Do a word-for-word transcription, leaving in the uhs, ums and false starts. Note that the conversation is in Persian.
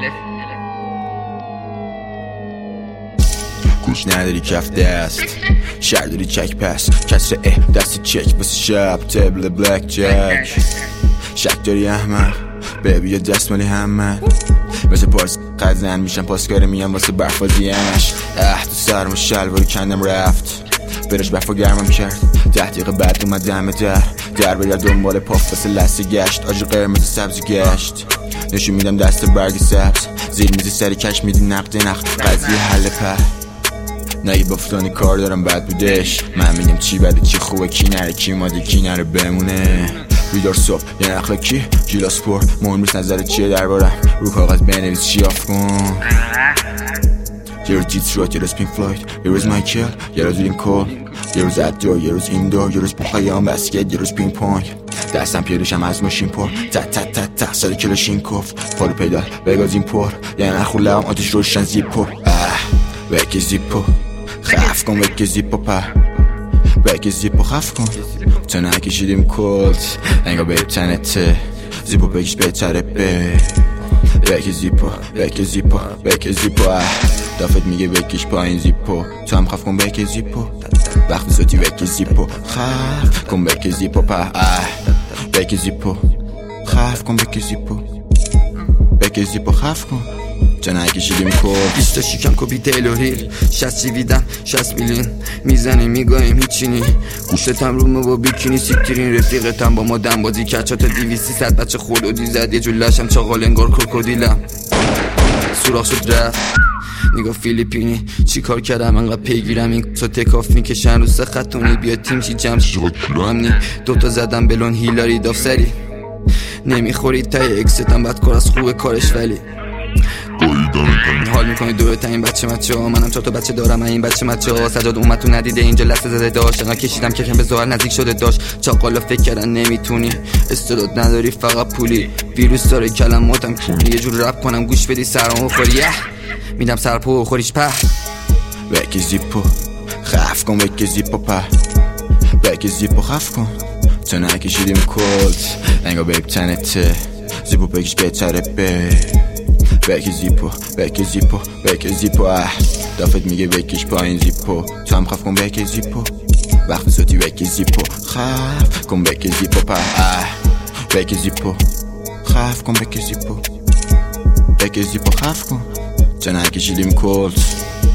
گوش نداری کف دست شهر داری چک پس کسر اه دست چک بس شب تبل بلک جک شک داری احمق بیبی یه دست مالی همه مثل پارس قدزن میشن پاسکاره میان واسه برفازیش اه تو سرم شلواری کندم رفت برش برفا گرمم کرد ده دقیقه بعد اومد دم در در بگر دنبال پاف واسه لسه گشت آجو قرمز سبزی گشت نشون میدم دست برگ سبز زیر میزی سری کش میدی نقد نقد قضیه حل پر نگی بافتانی کار دارم بد بودش من میگم چی بده چی خوبه کی نره کی ماده کی نره بمونه بیدار صبح یه نخله کی جیلاس پر مهم نیست نظر چیه دربارم رو کاغذ بنویس شیاف کن یه روز دیترویت یه روز پینک فلوید یه روز مایکل یه روز ویلیم کول یه روز ادور یه روز ایندور یه روز پاهایان بسکت یه روز پینگ پونگ دستم پیادشم از ماشین پر تت تت تت تت صد کیلو شینکوف پالو پیدال بگازیم پر یه نخور لبم آتش روشن زیپو اه وکی زیپو خف کن وکی زیپو پر وکی زیپو خف کن تو نکشیدیم کلت انگا بیب تنته زیپو بگیش بهتره به وکی زیپو وکی زیپو وکی زیپو اه دافت میگه بکش پایین زیپو تو هم خف کن وکی زیپو وقت زودی وکی زیپو خف کن وکی زیپو په اه وکی زیپو خف کن وکی زیپو وکی زیپو خف کن چه نکشیدیم کل بیستا شیکم کپی تیلوریل شست چیویدم شست میلین میزنیم میگایم هیچینی گوشتم رومه با بیکینی سیکترین رفیقتم با ما دم بازی کچا تا دیویسی ست بچه خلودی زد یه جلشم چاقال انگار کروکودیلم سوراخ شد رفت نگاه فیلیپینی چی کار کردم انقدر پیگیرم این تا تکاف میکشن رو سه خطونی بیا تیم چی جمع شد همنی دوتا زدم بلون هیلاری دافسری نمیخوری تای اکستم بد کار از خوبه کارش ولی حال میکنی دورت این بچه مچه ها منم چهار تا بچه دارم این بچه مچه ها سجاد اومد تو ندیده اینجا لحظه زده داشت انقدر کشیدم که کم به ظاهر نزدیک شده داشت چاقالا فکر کردن نمیتونی استعداد نداری فقط پولی ویروس داره کلماتم کونی یه جور رپ کنم گوش بدی سرمو بخوری میدم سرپو و خوریش په وکی زیپو خف کن وکی زیپو په وکی زیپو خف کن تو نکشیدیم کلت انگا بیب تنته زیپو بگیش بهتره به وکی زیپو وکی زیپو وکی زیپو اه دافت میگه وکیش پایین زیپو تو هم خف کن وکی زیپو وقت زودی وکی زیپو خف کن وکی زیپو په اه وکی زیپو خف کن وکی زیپو وکی زیپو خف کن چه نکشیدیم کلت